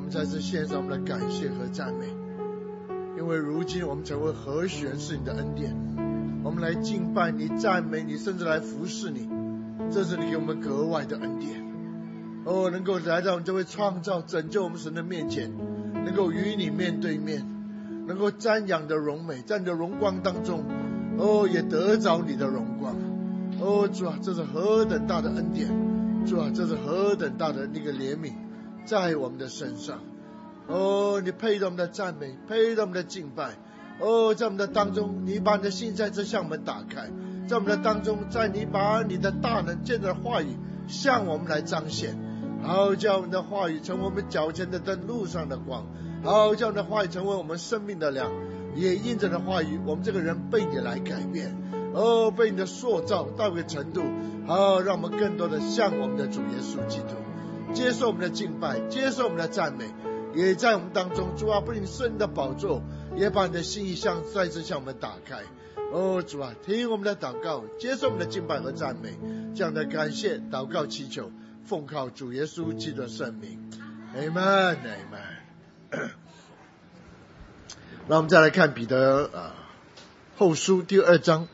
们再次献上我们的感谢和赞美，因为如今我们成为和弦是你的恩典，我们来敬拜你、赞美你，甚至来服侍你，这是你给我们格外的恩典。能够来到你这位创造拯救我们神的面前，能够与你面对面，能够瞻仰的荣美，在你的荣光当中也得着你的荣光。主啊，这是何等大的恩典，主啊，这是何等大的那个怜悯在我们的身上。你配得我们的赞美，配得我们的敬拜。在我们的当中，你把你的心在这向我们打开，在我们的当中，在你把你的大能借着话语向我们来彰显，好叫我们的话语成为我们脚前的灯，路上的光，好叫我们的话语成为我们生命的粮，也因着的话语，我们这个人被你来改变，被你的塑造到一个程度，好让我们更多的像我们的主耶稣基督，接受我们的敬拜，接受我们的赞美，也在我们当中。主啊，不仅是你的宝座，也把你的心意再次向我们打开。主啊，听我们的祷告，接受我们的敬拜和赞美，这样的感谢祷告祈求，奉靠主耶稣基督的圣名。 Amen Amen。 那我们再来看彼得后书第2章，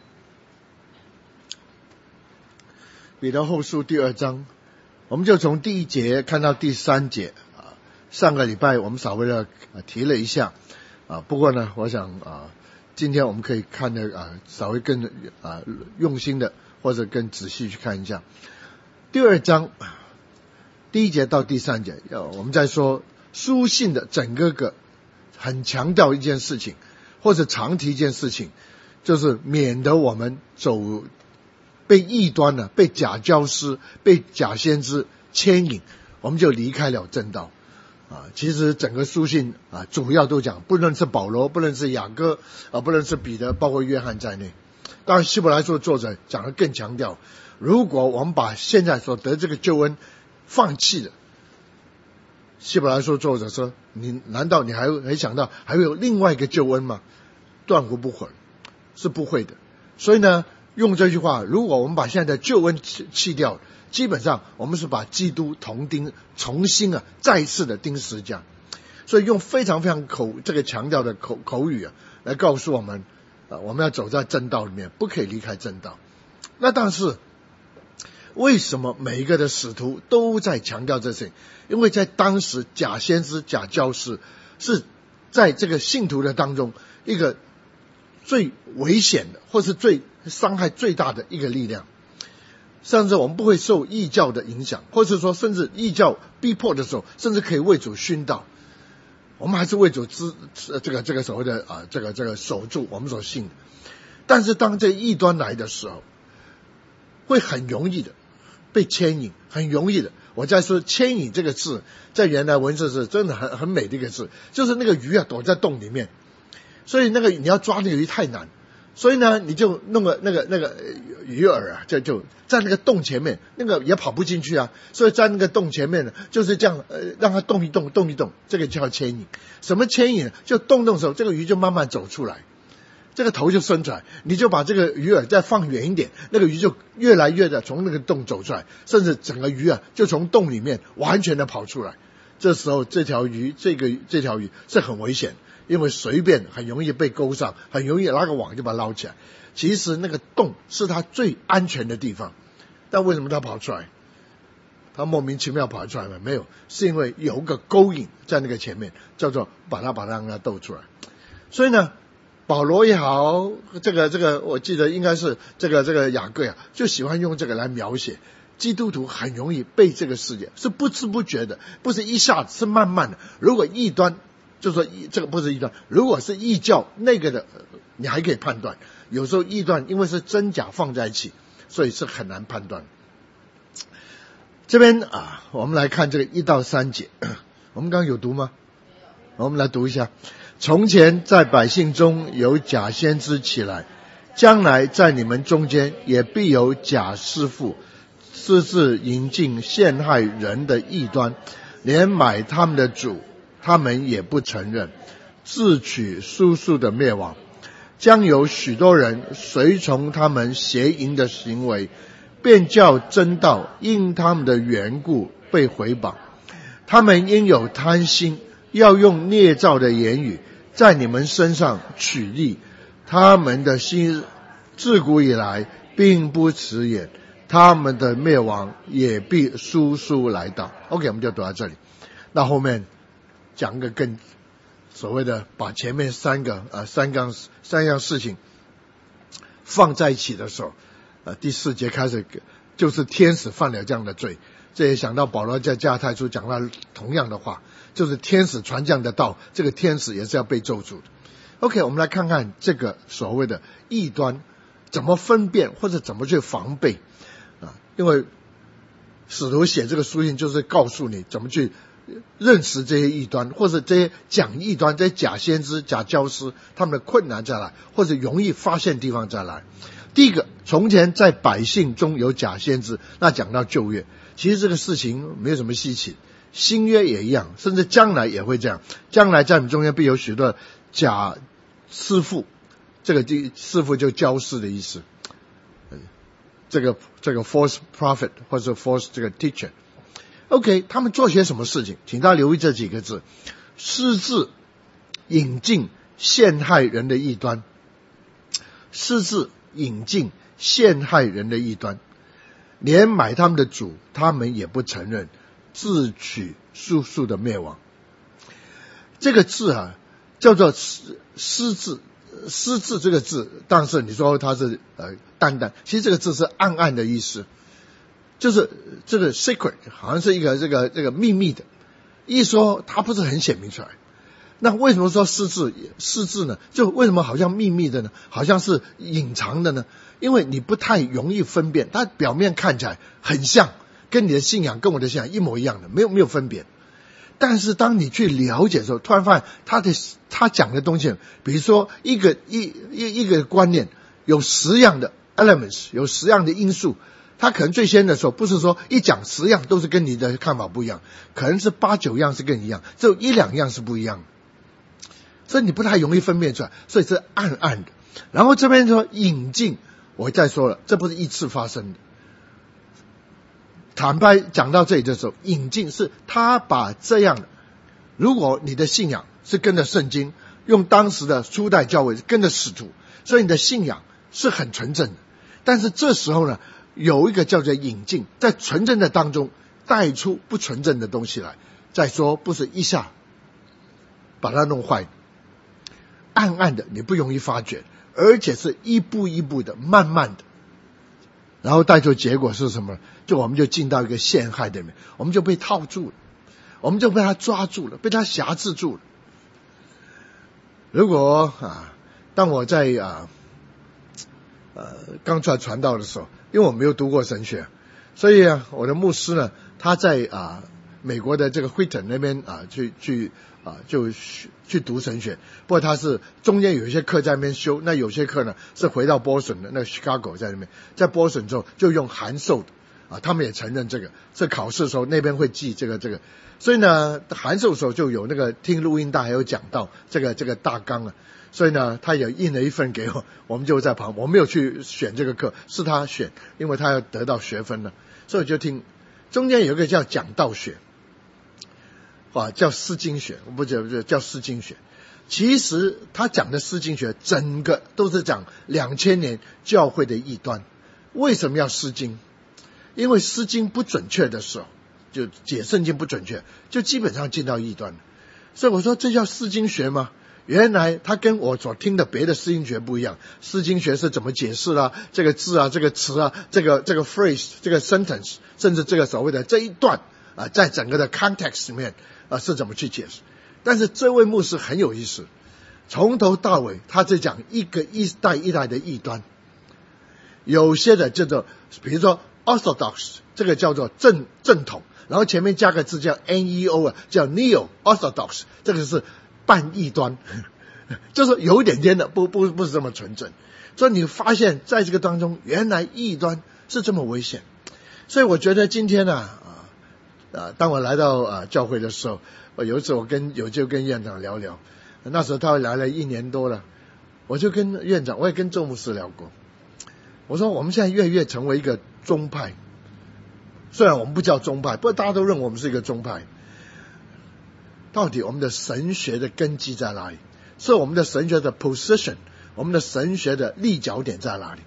彼得后书第2章，我们就从第1节看到第3节。上个礼拜我们稍微的提了一下不过呢，我想今天我们可以看的稍微更用心的，或者更仔细去看一下第2章第1节到第3节。我们在说书信的整个很强调一件事情，或者常提一件事情，就是免得我们被异端被假教师、被假先知牵引，我们就离开了正道。其实整个书信主要都讲，不论是保罗，不论是雅各不论是彼得，包括约翰在内。当然希伯来书作者讲得更强调，如果我们把现在所得这个救恩放弃了，希伯来书作者说，难道你还想到还会有另外一个救恩吗？断乎不会，是不会的。所以呢，用这句话，如果我们把现在的救恩弃掉，基本上我们是把基督同钉，重新再次的钉十字架。所以用非常非常这个强调的口语来告诉我们我们要走在正道里面，不可以离开正道。那但是为什么每一个的使徒都在强调这些？因为在当时假先知、假教师是在这个信徒的当中一个最危险的，或是最伤害最大的一个力量。甚至我们不会受异教的影响，或是说甚至异教逼迫的时候，甚至可以为主殉道，我们还是为主这个所谓的这个守住我们所信的。但是当这异端来的时候，会很容易的被牵引，很容易的。我在说牵引这个字，在原来文字是真的很美的一个字，就是那个鱼躲在洞里面，所以你要抓那个鱼太难，所以呢你就弄个那个鱼饵就在那个洞前面，那个也跑不进去所以在那个洞前面呢，就是这样让它动一动，这个叫牵引。什么牵引？就动的时候，这个鱼就慢慢走出来，这个头就伸出来，你就把这个鱼饵再放远一点，那个鱼就越来越的从那个洞走出来，甚至整个鱼就从洞里面完全的跑出来。这时候这条鱼是很危险，因为随便很容易被勾上，很容易拉个网就把它捞起来。其实那个洞是它最安全的地方，但为什么它跑出来？它莫名其妙跑出来吗？没有，是因为有个勾引在那个前面，叫做把它让它斗出来。所以呢，保罗也好，这个我记得应该是这个雅各就喜欢用这个来描写基督徒很容易被这个世界，是不知不觉的，不是一下子，是慢慢的。如果异端，就说这个不是异端，如果是异教那个的，你还可以判断。有时候异端因为是真假放在一起，所以是很难判断。这边我们来看这个1到3节，我们刚刚有读吗？我们来读一下。从前在百姓中有假先知起来，将来在你们中间也必有假师傅，私自引进陷害人的异端，连买他们的主他们也不承认，自取速速的灭亡。将有许多人随从他们邪淫的行为，便叫真道因他们的缘故被毁谤。 他们因有贪心，要用捏造的言语在你们身上取利。他们的心自古以来并不迟延，他们的灭亡也必速速来到。 OK， 我们就读到这里。那后面讲个更所谓的把前面三样事情放在一起的时候，第4节开始就是天使犯了这样的罪。这也想到保罗在加拉太书讲到同样的话，就是天使传这样的道，这个天使也是要被咒诅的。 OK， 我们来看看这个所谓的异端怎么分辨或者怎么去防备因为使徒写这个书信就是告诉你怎么去认识这些异端，或者这些讲异端、这些假先知、假教师他们的困难在哪，或者容易发现地方在哪。第一个，从前在百姓中有假先知，那讲到旧约，其实这个事情没有什么稀奇，新约也一样，甚至将来也会这样。将来在你们中间必有许多假师傅，这个师傅就教师的意思，这个 false prophet 或者 false 这个 teacher。 OK， 他们做些什么事情，请大家留意这几个字：私自引进陷害人的异端，私自引进陷害人的异端，连买他们的主他们也不承认，自取速速的灭亡。这个字叫做私自。私自这个字，但是你说它是淡淡，其实这个字是暗暗的意思，就是这个 secret 好像是一个这个秘密的，一说它不是很显明出来。那为什么说私自呢？就为什么好像秘密的呢？好像是隐藏的呢？因为你不太容易分辨，它表面看起来很像，跟你的信仰跟我的信仰一模一样的，没有分别。但是当你去了解的时候，突然发现他讲的东西，比如说一个观念有10样的 elements， 有10样的因素，他可能最先的时候不是说一讲10样都是跟你的看法不一样，可能是8、9样是跟你一样，只有1、2样是不一样的，所以你不太容易分辨出来，所以是暗暗的。然后这边说引进，我再说了，这不是一次发生的。坦白讲到这里的时候，引进是他把这样的，如果你的信仰是跟着圣经，用当时的初代教会跟着使徒，所以你的信仰是很纯正的。但是这时候呢，有一个叫做引进，在纯正的当中带出不纯正的东西来。再说不是一下把它弄坏，暗暗的你不容易发觉，而且是一步一步的慢慢的，然后带出结果是什么？就我们就进到一个陷害里面，我们就被套住了，我们就被他抓住了，被他辖制住了。如果当我在刚出来传道的时候，因为我没有读过神学，所以我的牧师呢，他在美国的这个惠顿那边就去读神学，不过他是中间有一些课在那边修，那有些课呢是回到波士顿的那个 Chicago 在那边，在波士顿之后就用函授的他们也承认这个，这考试的时候那边会记这个，所以呢函授的时候就有那个听录音带还有讲到这个大纲所以呢他也印了一份给我，我们就在旁，我没有去选这个课，是他选，因为他要得到学分了，所以就听。中间有一个叫讲道学叫诗经学，不叫诗经学。其实他讲的诗经学整个都是讲2000年教会的异端。为什么要诗经？因为诗经不准确的时候，就解圣经不准确，就基本上进到异端。所以我说这叫诗经学吗？原来他跟我所听的别的诗经学不一样。诗经学是怎么解释这个字这个词这个 phrase 这个 sentence， 甚至这个所谓的这一段在整个的 context 里面是怎么去解释。但是这位牧师很有意思，从头到尾他在讲一代一代的异端。有些的叫做比如说 orthodox， 这个叫做正统，然后前面加个字叫 neo 叫 neo orthodox， 这个是半异端，就是有一点点的不是这么纯正。所以你发现在这个当中，原来异端是这么危险。所以我觉得今天当我来到教会的时候，有一次我就跟院长聊，那时候他来了1年多了，我就跟院长，我也跟周牧师聊过，我说我们现在越成为一个宗派，虽然我们不叫宗派，不过大家都认为我们是一个宗派。 到底我们的神学的根基在哪里？是我们的神学的 position， 我们的神学的立脚点在哪里？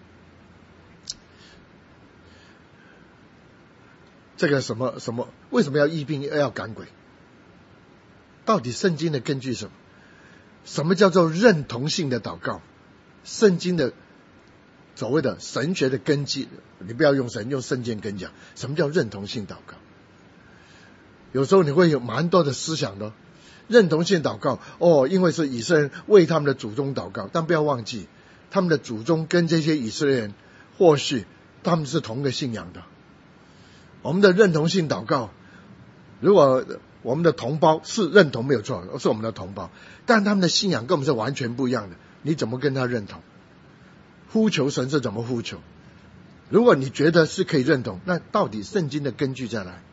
这个什么为什么要医病要赶鬼？到底圣经的根据是什么？什么叫做认同性的祷告？圣经的所谓的神学的根基，你不要用神，用圣经跟讲，什么叫认同性祷告？有时候你会有蛮多的思想的。认同性祷告，因为是以色列人为他们的祖宗祷告，但不要忘记，他们的祖宗跟这些以色列人，或许他们是同个信仰的。我们的认同性祷告，如果我们的同胞是认同没有错，是我们的同胞，但他们的信仰跟我们是完全不一样的，你怎么跟他认同？呼求神是怎么呼求？如果你觉得是可以认同，那到底圣经的根据在哪？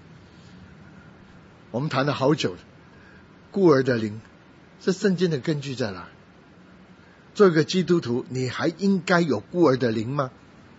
我们谈了好久了，孤儿的灵是圣经的根据在哪？做一个基督徒，你还应该有孤儿的灵吗？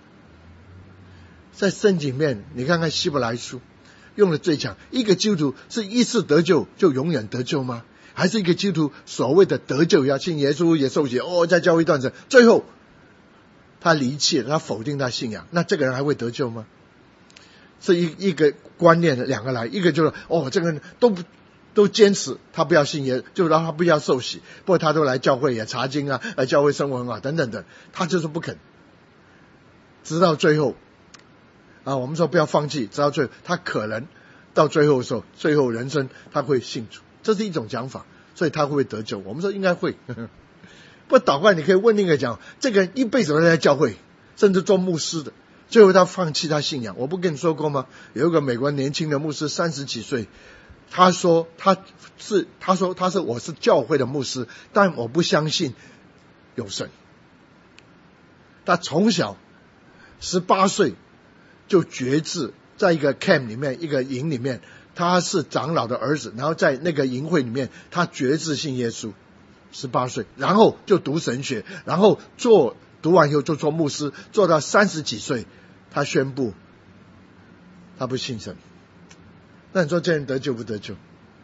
在圣经里面，你看看希伯来书用的最强，一个基督徒是一次得救就永远得救吗？还是一个基督徒所谓的得救要信耶稣也受洗，在教会断层，最后他离弃了，他否定他信仰，那这个人还会得救吗？是一个观念的两个来，一个就是这个人都坚持他不要信耶稣，就让他不要受洗，不过他都来教会也查经啊，来教会生活啊等等等，他就是不肯，直到最后我们说不要放弃，直到最后他可能到最后的时候，最后人生他会信主，这是一种讲法，所以他会不会得救？我们说应该会。不祷告，你可以问另一个讲，这个人一辈子都在教会，甚至做牧师的，最后他放弃他信仰。我不跟你说过吗？有一个美国年轻的牧师，30几岁，他说我是教会的牧师，但我不相信有神。他从小18岁就决志，在一个 camp 里面，一个营里面，他是长老的儿子，然后在那个营会里面，他决志信耶稣，18岁，然后就读神学，然后读完以后就做牧师，做到30几岁，他宣布他不信神。那你说这人得救不得救？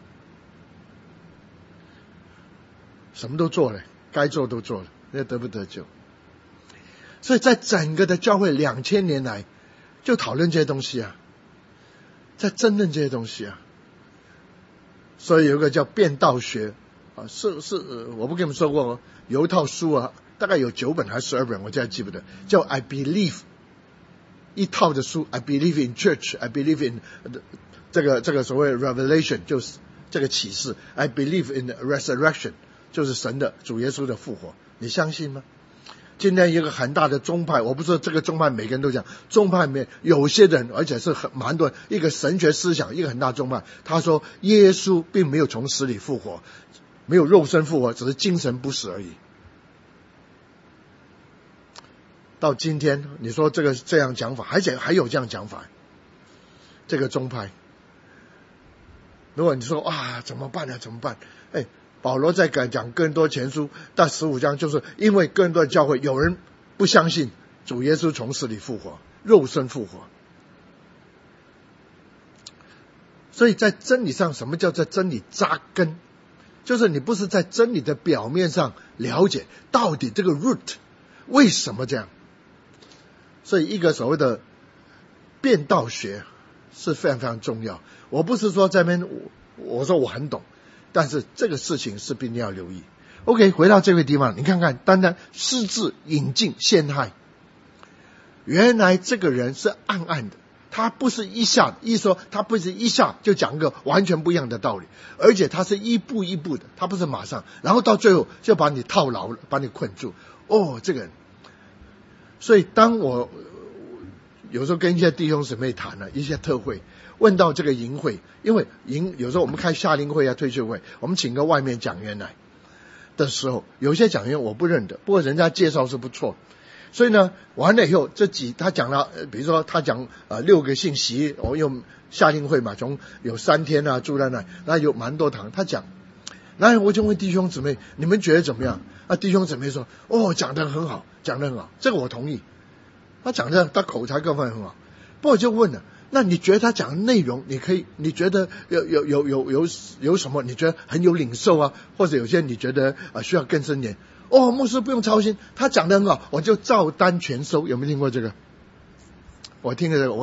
什么都做了，该做都做了，那得不得救？所以在整个的教会2000年来就讨论这些东西啊，在争论这些东西啊。所以有一个叫变道学我不跟你们说过吗？有一套书啊，大概有9本还是12本，我现在记不得，叫 I Believe， 一套的书 I Believe in Church， I Believe in 这个所谓 Revelation， 就是这个启示， I Believe in Resurrection， 就是神的主耶稣的复活，你相信吗？今天一个很大的宗派，我不说这个宗派每个人都讲，宗派里面有些人，而且是蛮多人，一个神学思想，一个很大宗派，他说耶稣并没有从死里复活，没有肉身复活，只是精神不死而已。到今天你说这样讲法，而且还有这样讲法，这个宗派，如果你说怎么办呢？怎么办？保罗在讲哥林多前书第15章，就是因为哥林多的教会有人不相信主耶稣从死里复活，肉身复活。所以在真理上，什么叫做真理扎根？就是你不是在真理的表面上了解到底这个 root 为什么这样。所以一个所谓的变道学是非常非常重要。我不是说这边我说我很懂，但是这个事情是必定要留意。OK， 回到这个地方，你看看，单单私自引进陷害，原来这个人是暗暗的，他不是他不是一下就讲个完全不一样的道理，而且他是一步一步的，他不是马上，然后到最后就把你套牢了，把你困住。这个人，所以当我有时候跟一些弟兄姊妹谈了一些特会，问到这个营会，因为有时候我们开夏令会退休会，我们请个外面讲员来的时候，有些讲员我不认得，不过人家介绍是不错，所以呢完了以后他讲了，比如说他讲6个信息，用夏令会嘛，从有3天住在那，然后有蛮多堂，他讲，然后我就问弟兄姊妹，你们觉得怎么样？弟兄姊妹说讲得很好，讲得很好，这个我同意，他讲的他口才各方面很好。不过我就问了， 那你觉得他讲的内容，你觉得有什么？你觉得很有领受啊？或者有些你觉得需要更深点？哦，牧师不用操心，他讲得很好，我就照单全收。有没有听过这个？我听了这个，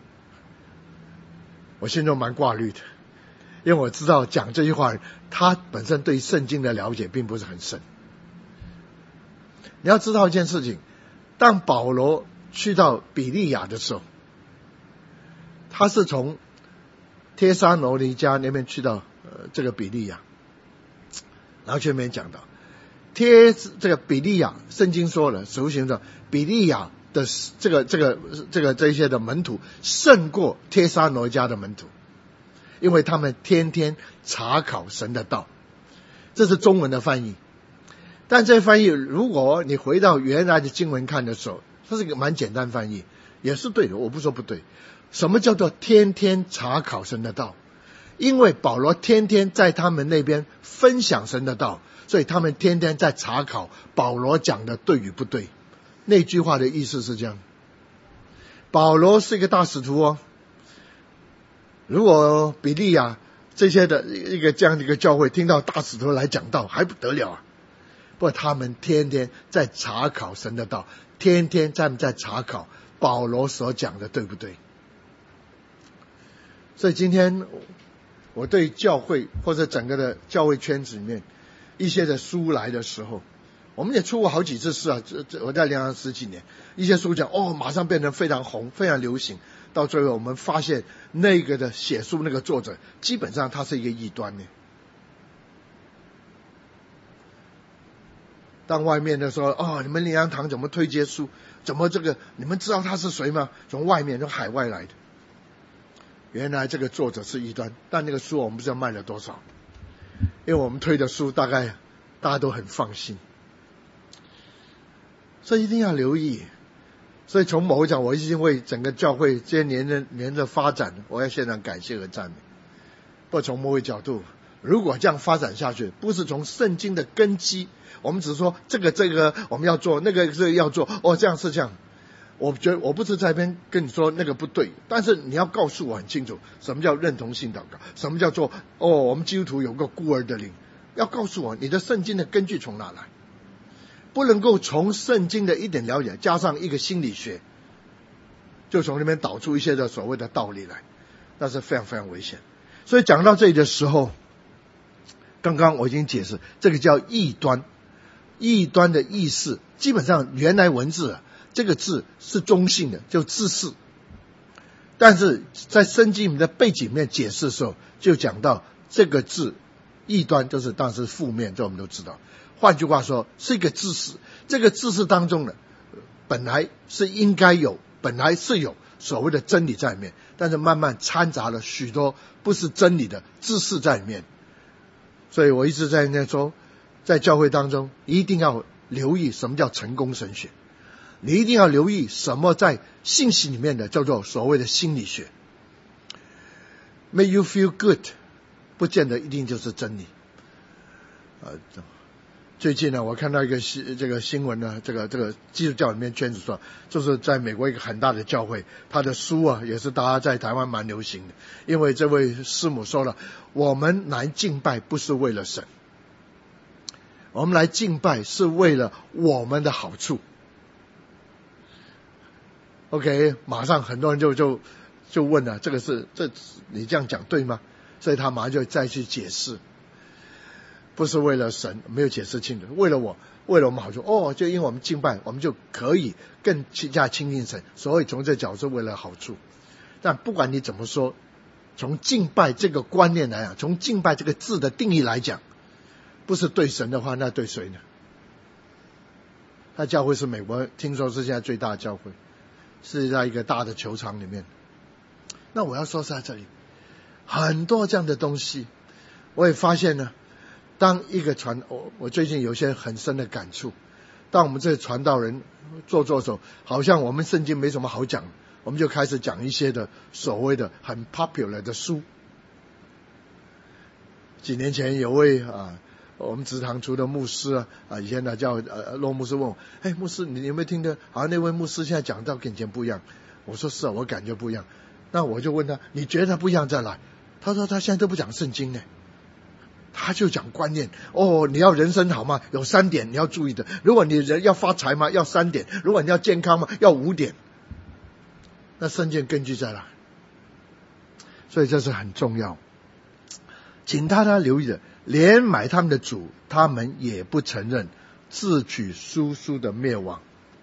我心中蛮挂虑的，因为我知道讲这句话人，他本身对圣经的了解并不是很深。你要知道一件事情，当保罗去到比利亚的时候，他是从帖撒罗尼迦那边去到这个比利亚，然后前面讲到这个比利亚，圣经说了，使徒行传比利亚的这些的门徒胜过帖撒罗尼迦的门徒，因为他们天天查考神的道。这是中文的翻译，但这翻译如果你回到原来的经文看的时候，它是一个蛮简单翻译，也是对的，我不说不对。什么叫做天天查考神的道？因为保罗天天在他们那边分享神的道，所以他们天天在查考保罗讲的对与不对。那句话的意思是这样，保罗是一个大使徒哦，如果比利亚这些的这样的一个教会听到大使徒来讲道，还不得了啊！不过他们天天在查考神的道，天天在查考保罗所讲的对不对。所以今天我对教会或者整个的教会圈子里面一些的书来的时候，我们也出过好几次事啊，我在联行10几年，一些书讲马上变成非常红非常流行，到最后我们发现那个的写书那个作者基本上他是一个异端呢。当外面的说你们联行堂怎么推荐书，怎么这个，你们知道他是谁吗？从外面从海外来的，原来这个作者是异端，但那个书我们不知道卖了多少，因为我们推的书大概大家都很放心，所以一定要留意。所以从某个讲，我一定为整个教会这些年的发展，我要献上感谢和赞美。不从某个角度，如果这样发展下去，不是从圣经的根基，我们只是说这个我们要做，那个要做，这样是这样。我觉得我不是在那边跟你说那个不对，但是你要告诉我很清楚，什么叫认同性祷告，什么叫做我们基督徒有个孤儿的灵，要告诉我你的圣经的根据从哪来，不能够从圣经的一点了解加上一个心理学，就从那边导出一些的所谓的道理来，那是非常非常危险。所以讲到这里的时候，刚刚我已经解释，这个叫异端。异端的意思基本上原来文字这个字是中性的，就自视，但是在圣经里面的背景里面解释的时候，就讲到这个字异端就是当然是负面，这我们都知道。换句话说，是一个知识，这个知识当中呢，本来是应该有，本来是有所谓的真理在里面，但是慢慢掺杂了许多不是真理的知识在里面。所以我一直在那说，在教会当中一定要留意什么叫成功神学，你一定要留意什么在信息里面的叫做所谓的心理学。 Make you feel good 不见得一定就是真理。最近呢，我看到一个这个新闻呢，这个基督教里面圈子说，就是在美国一个很大的教会，他的书也是大家在台湾蛮流行的，因为这位师母说了，我们来敬拜不是为了神，我们来敬拜是为了我们的好处。OK， 马上很多人就问了，这你这样讲对吗？所以他马上就再去解释，不是为了神，没有解释清楚，为了我们好处。就因为我们敬拜，我们就可以更加亲近神，所以从这角度是为了好处。但不管你怎么说，从敬拜这个观念来讲，从敬拜这个字的定义来讲，不是对神的话，那对谁呢？那教会是美国听说是现在最大的教会，是在一个大的球场里面。那我要说是在这里很多这样的东西，我也发现呢，当一个我最近有些很深的感触，当我们这传道人做手，好像我们圣经没什么好讲，我们就开始讲一些的所谓的很 popular 的书。几年前有位我们职堂除的牧师以前呢叫骆牧师问我，牧师你有没有听的？好像那位牧师现在讲道跟以前不一样。我说是我感觉不一样。 那我就问他，你觉得他不一样在哪？他说他现在都不讲圣经呢，他就讲观念。你要人生好吗？有3点你要注意的。如果你人要发财吗？要3点。如果你要健康吗？要5点。那圣经根据在哪？所以这是很重要。请大家留意的，连买他们的主，他们也不承认，自取叔叔的灭亡。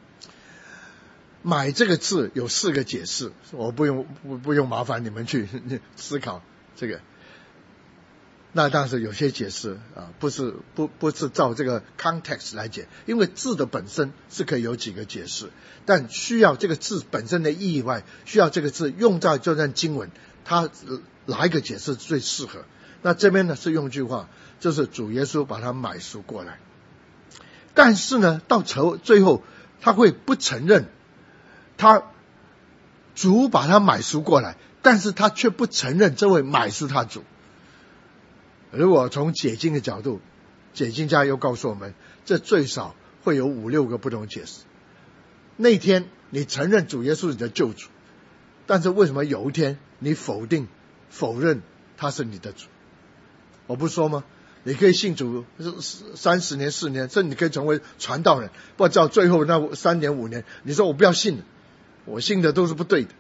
买这个字有4个解释，我不用麻烦你们去思考这个。那当时有些解释不是照这个 context 来解，因为字的本身是可以有几个解释，但需要这个字本身的意义外，需要这个字用在这段经文，它哪一个解释最适合？那这边呢是用一句话，就是主耶稣把他买赎过来，但是呢到最后他会不承认。他主把他买赎过来，但是他却不承认这位买是他主。如果从解经的角度，解经家又告诉我们，这最少会有5、6个不同解释。那天你承认主耶稣是你的救主，但是为什么有一天你否认他是你的主？我不说吗？你可以信主30年、4年，甚至你可以成为传道人，不知道最后那3年、5年，你说我不要信了，我信的都是不对的，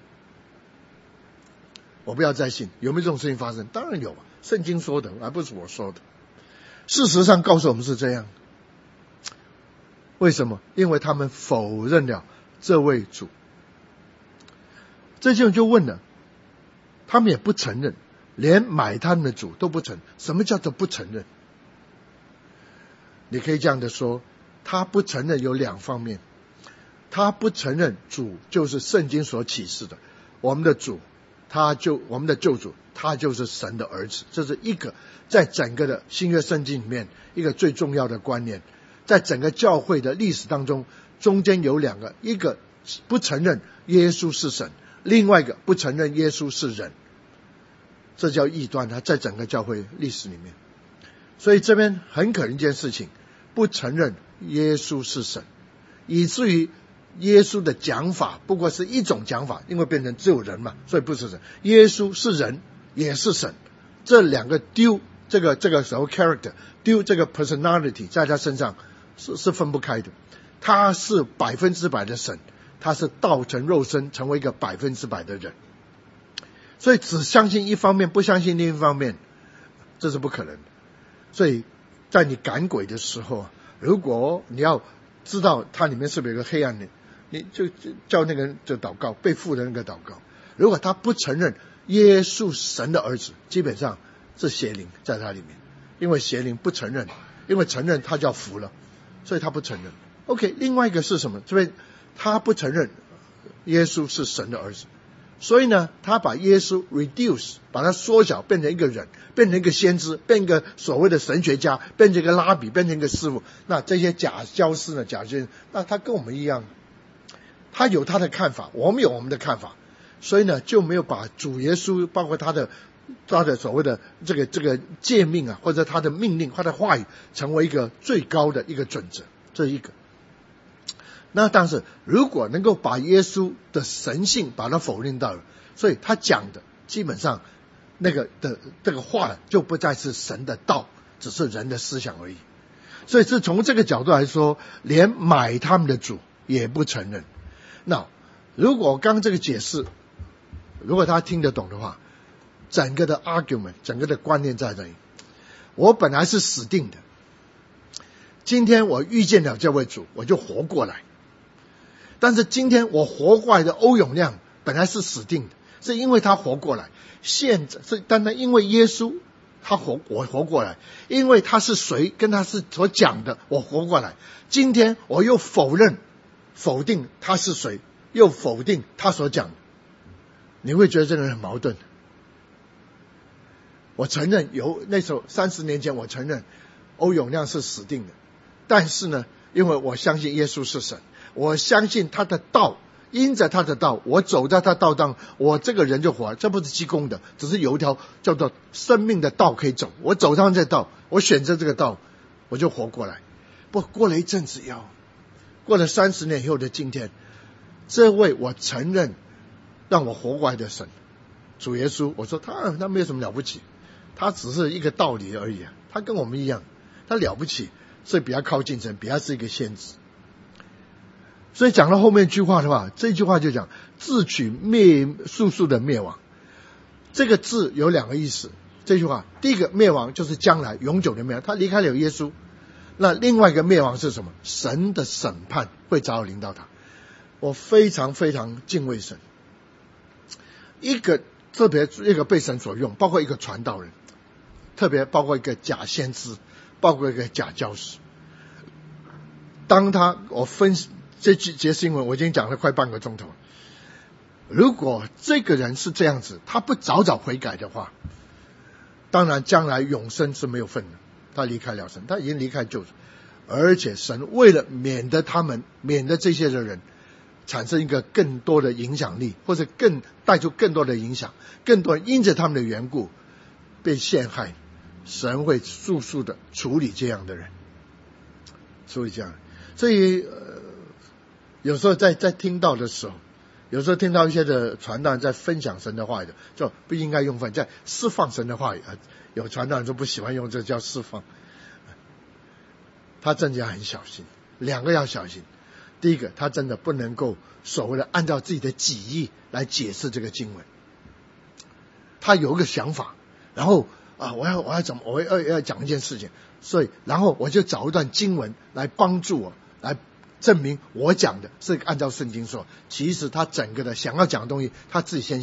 我不要再信。有没有这种事情发生？当然有，圣经说的，而不是我说的。事实上告诉我们是这样。为什么？因为他们否认了这位主。这就问了，他们也不承认，连买他们的主都不承认。什么叫做不承认？你可以这样的说，他不承认有2方面。他不承认主就是圣经所启示的，我们的主，我们的救主，他就是神的儿子。这是一个在整个的新约圣经里面一个最重要的观念。在整个教会的历史当中，中间有2个，一个不承认耶稣是神，另外一个不承认耶稣是人，这叫异端。他在整个教会历史里面，所以这边很可能一件事情，不承认耶稣是神，以至于耶稣的讲法不过是一种讲法，因为变成只有人嘛，所以不是神。耶稣是人也是神，这2个丢这个什么 character， 丢这个 personality 在他身上是分不开的。他是100%的神，他是道成肉身，成为一个100%的人。所以只相信一方面，不相信另一方面，这是不可能的。所以在你赶鬼的时候，如果你要知道它里面是不是有个黑暗的，你就叫那个人就祷告，被附的那个祷告。如果他不承认耶稣神的儿子，基本上是邪灵在他里面，因为邪灵不承认，因为承认他就要服了，所以他不承认。OK， 另外一个是什么？这边他不承认耶稣是神的儿子，所以呢，他把耶稣 reduce， 把它缩小，变成一个人，变成一个先知，变成一个所谓的神学家，变成一个拉比，变成一个师傅。那这些假教师呢，假先生，那他跟我们一样，他有他的看法，我们有我们的看法，所以呢，就没有把主耶稣，包括他的所谓的这个诫命啊，或者他的命令，他的话语，成为一个最高的一个准则，这一个。那但是如果能够把耶稣的神性把它否定到了，所以他讲的基本上那个的这个话就不再是神的道，只是人的思想而已。所以是从这个角度来说，连买他们的主也不承认。那如果刚这个解释，如果他听得懂的话，整个的 argument， 整个的观念在这里。我本来是死定的，今天我遇见了这位主，我就活过来。但是今天我活过来的欧永亮本来是死定的，是因为他活过来。现在是单单因为耶稣我活过来，因为他是谁跟他是所讲的，我活过来。今天我又否定他是谁，又否定他所讲的，你会觉得这个人很矛盾。我承认那时候30年前我承认欧永亮是死定的，但是呢，因为我相信耶稣是神，我相信他的道，因着他的道，我走在他道当，我这个人就活了。这不是积功的，只是有一条叫做生命的道可以走，我走上这道，我选择这个道，我就活过来。不过了一阵子过了30年以后的今天，这位我承认让我活过来的神， 主耶稣，我说他没有什么了不起，他只是一个道理而已，他跟我们一样，他了不起，所以比他靠近神，比他是一个先知。所以讲到后面一句话的话，这句话就讲自取速速的灭亡。这个字有两个意思，这句话第一个灭亡就是将来永久的灭亡，他离开了耶稣。那另外一个灭亡是什么？神的审判会早晚临到他。我非常非常敬畏神，特别一个被神所用，包括一个传道人，特别包括一个假先知，包括一个假教师。当我分析这节新闻，我已经讲了快半个钟头。如果这个人是这样子，他不早早悔改的话，当然将来永生是没有份的。他离开了神，他已经离开救主，而且神为了免得这些的人产生一个更多的影响力，或者带出更多的影响，更多人因着他们的缘故被陷害，神会速速的处理这样的人，所以有时候在听到的时候，有时候听到一些的传道人在分享神的话语的，就不应该用在释放神的话语。有传道人就不喜欢用这叫释放，他真的要很小心。两个要小心，第一个，他真的不能够所谓的按照自己的己意来解释这个经文。他有一个想法，然后我要讲一件事情，所以然后我就找一段经文来帮助我，来证明我讲的是按照圣经说。其实他整个的想要讲的东西，他自己先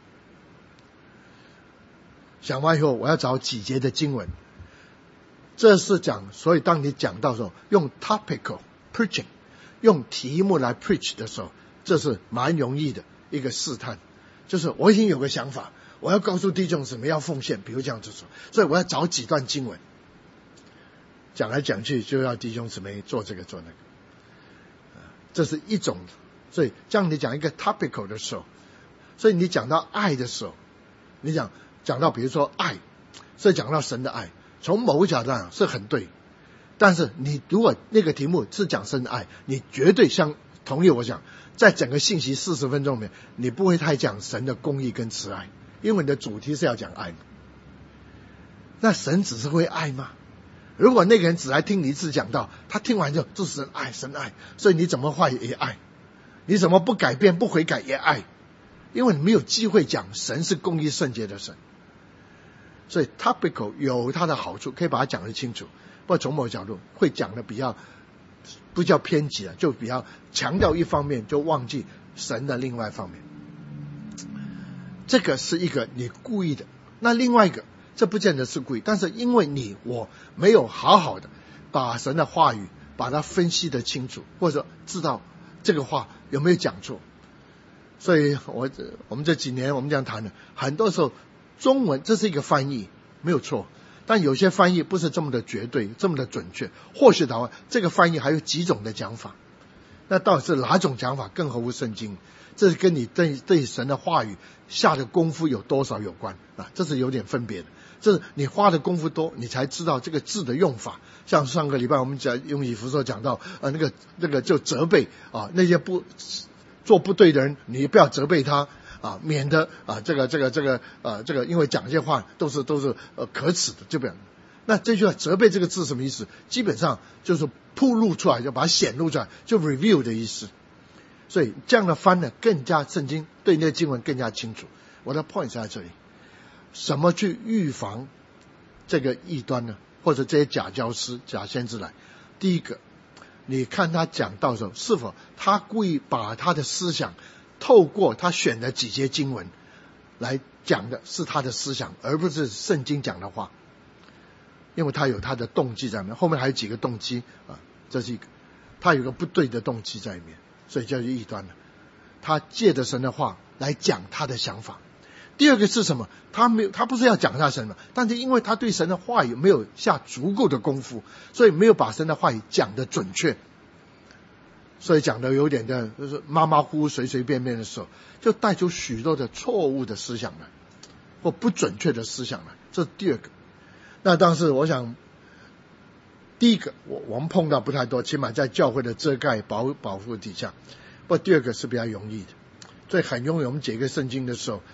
想完以后，我要找几节的经文，这是讲。所以当你讲到的时候，用 topical preaching， 用题目来 preach 的时候，这是蛮容易的一个试探。就是我已经有个想法，我要告诉弟兄什么要奉献，比如这样子说，所以我要找几段经文，讲来讲去就要弟兄姊妹做这个做那个，这是一种。所以这样你讲一个 topical 的时候，所以你讲到爱的时候，你讲到比如说爱，所以讲到神的爱，从某个角度上是很对。但是你如果那个题目是讲神的爱，你绝对同意我讲，在整个信息40分钟里面，你不会太讲神的公义跟慈爱，因为你的主题是要讲爱。那神只是会爱吗？如果那个人只来听你一次讲道，他听完就神爱，所以你怎么坏也爱，你怎么不改变不悔改也爱，因为你没有机会讲神是公义圣洁的神。所以 topical 有它的好处，可以把它讲得清楚，不过从某个角度会讲的比较不叫偏激了，就比较强调一方面，就忘记神的另外一方面。这个是一个你故意的。那另外一个，这不见得是故意，但是因为我没有好好的把神的话语把它分析得清楚，或者知道这个话有没有讲错，所以我们这几年我们这样谈的，很多时候中文这是一个翻译没有错，但有些翻译不是这么的绝对，这么的准确。或许这个翻译还有几种的讲法，那到底是哪种讲法更合乎圣经？这是跟你对神的话语下的功夫有多少有关啊，这是有点分别的。这是你花的功夫多，你才知道这个字的用法。像上个礼拜我们用以弗所讲到那个就责备啊，那些做不对的人，你不要责备他啊，免得这个因为讲这些话都是可耻的，就不要。那这句话责备这个字什么意思？基本上就是铺露出来，就把它显露出来，就 review 的意思。所以这样的翻呢，更加圣经对那个经文更加清楚。我的 point 在这里，什么去预防这个异端呢？或者这些假教师、假先知来？第一个，你看他讲道的时候，是否他故意把他的思想透过他选的几节经文来讲的是他的思想，而不是圣经讲的话，因为他有他的动机在里面，后面还有几个动机啊，这是一个，他有个不对的动机在里面，所以叫做异端了。他借着神的话来讲他的想法。第二个是什么？他不是要讲他神嘛，但是因为他对神的话语没有下足够的功夫，所以没有把神的话语讲得准确，所以讲的有点的就是马马虎虎、随随便便的时候，就带出许多的错误的思想来，或不准确的思想来。这是第二个。那当时我想，第一个我们碰到不太多，起码在教会的遮盖保护底下。不过第二个是比较容易的，所以很容易我们解个圣经的时候，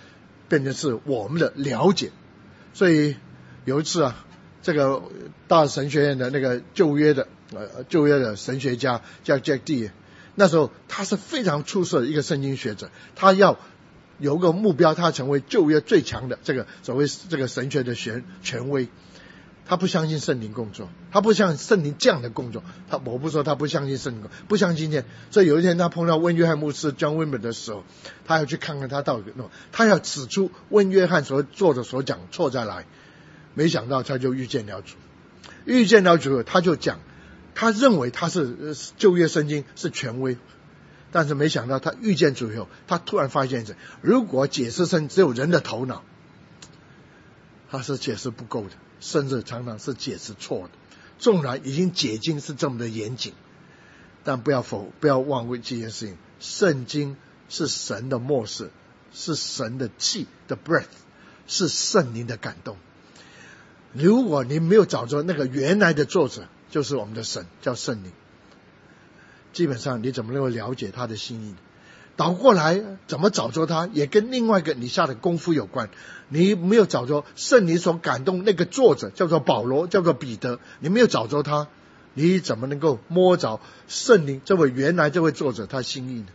变成是我们的了解。所以有一次啊，这个大神学院的那个旧约的神学家叫 Jack D， 那时候他是非常出色的一个圣经学者，他要有个目标，他成为旧约最强的这个所谓这个神学的权威。他不相信圣灵工作，他不像圣灵这样的工作，我不说他不相信圣灵工作，不相信。所以有一天他碰到温约翰牧师 John Wimber 的时候，他要去看看他到底他要指出温约翰所做的所讲错在哪里。没想到他就遇见了主，他就讲，他认为他是旧约圣经是权威，但是没想到他遇见主以后，他突然发现如果解释圣经只有人的头脑，他是解释不够的，甚至常常是解释错的。纵然已经解经是这么的严谨，但不要忘记这件事情，圣经是神的默示，是神的气的 breath， 是圣灵的感动。如果你没有找着那个原来的作者，就是我们的神，叫圣灵，基本上你怎么能够了解他的心意？倒过来怎么找着他，也跟另外一个你下的功夫有关。你没有找着圣灵所感动那个作者，叫做保罗，叫做彼得，你没有找着他，你怎么能够摸着圣灵原来这位作者他心意呢？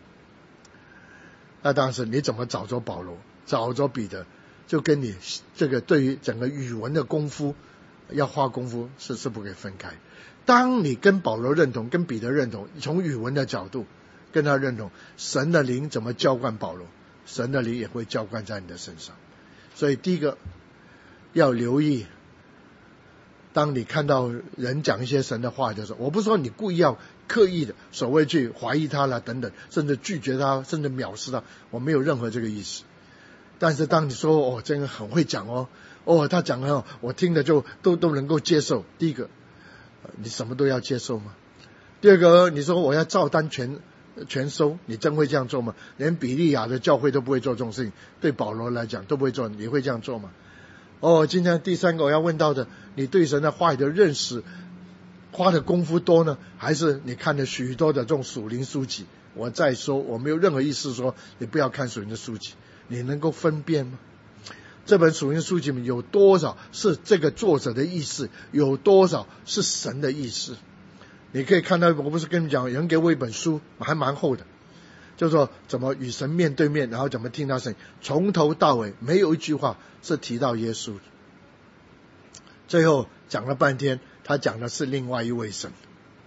那当时你怎么找着保罗，找着彼得，就跟你这个对于整个语文的功夫要花功夫是不可以分开。当你跟保罗认同，跟彼得认同，从语文的角度跟他认同，神的灵怎么浇灌保罗，神的灵也会浇灌在你的身上。所以第一个要留意，当你看到人讲一些神的话的时候，我不是说你故意要刻意的所谓去怀疑他啦等等，甚至拒绝他，甚至藐视他，我没有任何这个意思。但是当你说这个很会讲他讲的我听了就都能够接受，第一个你什么都要接受吗？第二个你说我要照单全收，你真会这样做吗？连比利亚的教会都不会做这种事情，对保罗来讲都不会做，你会这样做吗？今天第三个我要问到的，你对神的话语的认识花的功夫多呢，还是你看了许多的这种属灵书籍？我再说，我没有任何意思说你不要看属灵的书籍，你能够分辨吗？这本属灵书籍里面有多少是这个作者的意思，有多少是神的意思？你可以看到，我不是跟你讲，有人给我一本书还蛮厚的，叫做怎么与神面对面，然后怎么听到神，从头到尾没有一句话是提到耶稣。最后讲了半天，他讲的是另外一位神，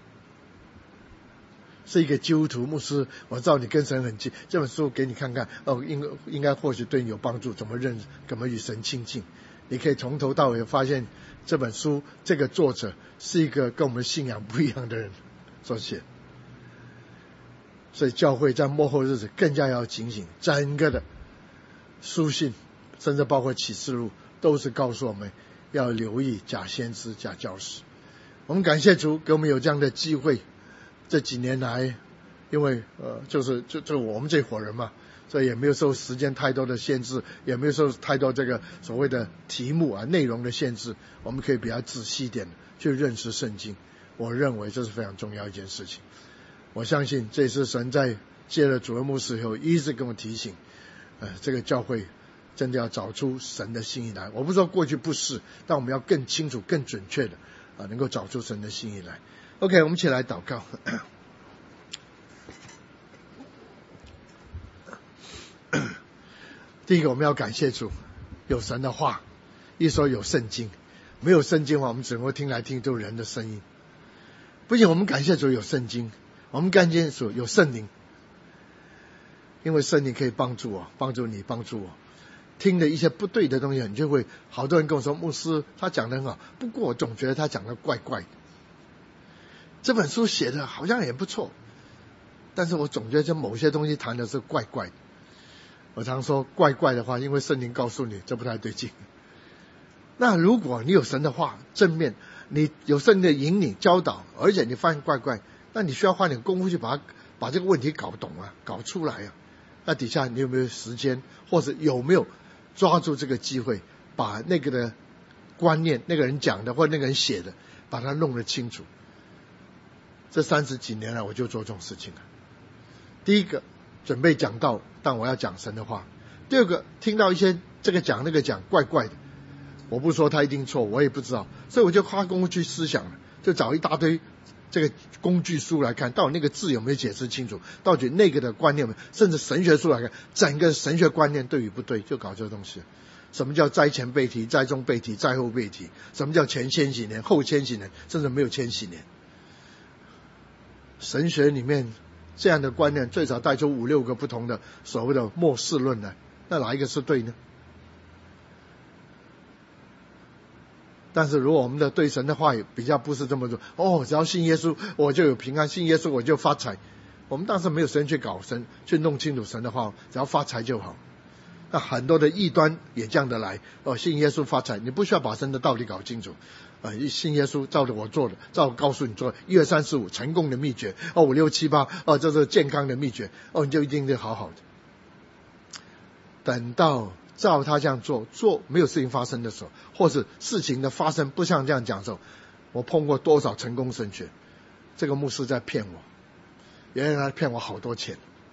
是一个基督徒牧师。我知道你跟神很近，这本书给你看看，应该或许对你有帮助，怎么与神亲近。你可以从头到尾发现这本书这个作者是一个跟我们信仰不一样的人所写。所以教会在末后日子更加要警醒，整个的书信甚至包括启示录都是告诉我们要留意假先知假教师。我们感谢主给我们有这样的机会，这几年来因为就我们这伙人嘛，所以也没有受时间太多的限制，也没有受太多这个所谓的题目内容的限制，我们可以比较仔细一点去认识圣经。我认为这是非常重要一件事情。我相信这次神在接了主任牧师以后一直跟我提醒，这个教会真的要找出神的心意来。我不说过去不是，但我们要更清楚更准确的能够找出神的心意来。 OK， 我们一起来祷告。第一个我们要感谢主，有神的话，一说有圣经，没有圣经的话我们只能够听来听都是人的声音。不仅我们感谢主有圣经，我们感谢主有圣灵，因为圣灵可以帮助我，帮助你，帮助我。听了一些不对的东西，你就会，好多人跟我说牧师他讲得很好，不过我总觉得他讲得怪怪的，这本书写的好像也不错，但是我总觉得某些东西谈的是怪怪的。我常说怪怪的话，因为圣灵告诉你这不太对劲。那如果你有神的话正面，你有圣灵的引领教导，而且你发现怪怪，那你需要花点功夫去把这个问题搞懂搞出来那底下你有没有时间，或者有没有抓住这个机会，把那个的观念，那个人讲的或那个人写的，把它弄得清楚。这30几年来我就做这种事情了。第一个准备讲道，但我要讲神的话。 第二个，听到一些这个讲那个讲怪怪的，我不说他一定错，我也不知道，所以我就花功夫去思想了，就找一大堆这个工具书来看，到底那个字有没有解释清楚，到底那个的观念，甚至神学书来看，整个神学观念对与不对，就搞这个东西。什么叫灾前被提、灾中被提、灾后被提？什么叫前千禧年、后千禧年，甚至没有千禧年？神学里面这样的观念最少带出5、6个不同的所谓的末世论来，那哪一个是对呢？但是如果我们的对神的话语比较不是这么说，只要信耶稣我就有平安，信耶稣我就发财，我们当时没有时间去搞神，去弄清楚神的话，只要发财就好。那很多的异端也这样的来，信耶稣发财，你不需要把神的道理搞清楚，信耶稣照着我做的，照我告诉你做，1、2、3、4、5成功的秘诀，5、6、7、8，这是健康的秘诀，你就一定会好好的。等到照他这样做没有事情发生的时候，或是事情的发生不像这样讲的时候，我碰过多少成功神学，这个牧师在骗我，原来他骗我好多钱，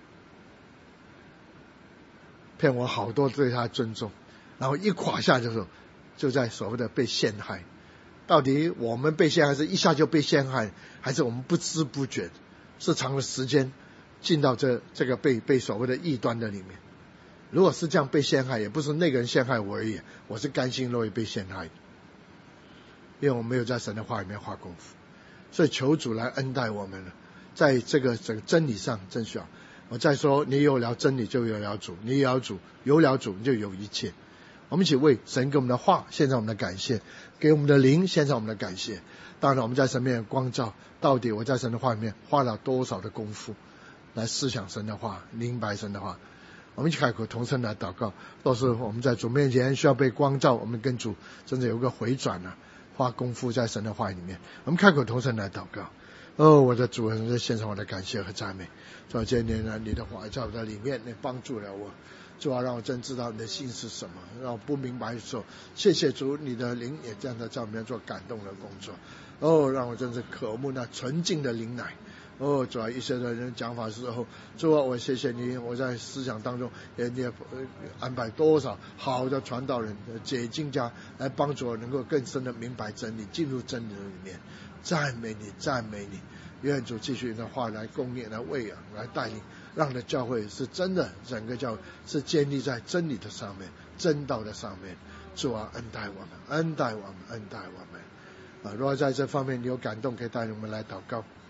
骗我好多对他的尊重，然后一垮下的时候，就在所谓的被陷害。到底我们被陷害是一下就被陷害，还是我们不知不觉是长了时间进到这个被所谓的异端的里面？如果是这样被陷害，也不是那个人陷害我而已，我是甘心乐意被陷害的，因为我没有在神的话里面花功夫。所以求主来恩待我们了，在这个整个真理上真需要。我再说，你有了真理就有了主，你有了主你就有一切。我们一起为神给我们的话献上我们的感谢，给我们的灵献上我们的感谢。当然我们在神面前光照，到底我在神的话里面花了多少的功夫来思想神的话，明白神的话。我们一起开口同声来祷告，都是我们在主面前需要被光照，我们跟主真的有个回转花功夫在神的话里面。我们开口同声来祷告。我的主，人献上我的感谢和赞美。主啊，今天呢，你的话在我的里面，你帮助了我。主啊，让我真知道你的心是什么，让我不明白的时候，谢谢主，你的灵也这样在我们面做感动的工作。让我真是渴慕那纯净的灵奶。主啊，一些的人讲法之后，主啊，我谢谢你，我在思想当中也安排多少好的传道人、解经家来帮助我能够更深的明白真理，进入真理里面。赞美你，赞美你，愿主继续的话来供应、来喂养、来带领，让的教会是真的，整个教会是建立在真理的上面、真道的上面。主啊，恩待我们，恩待我们，恩待我们。如果在这方面你有感动，可以带领我们来祷告。